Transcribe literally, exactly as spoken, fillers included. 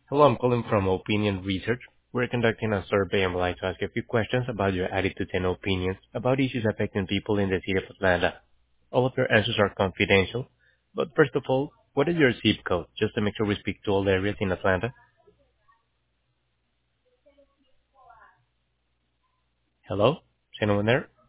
Hello, I'm calling from Opinion Research. We're conducting a survey and would like to ask a few questions about your attitudes and opinions about issues affecting people in the city of Atlanta. All of your answers are confidential, but first of all, what is your zip code, just to make sure we speak to all areas in Atlanta? Hello? Is anyone there?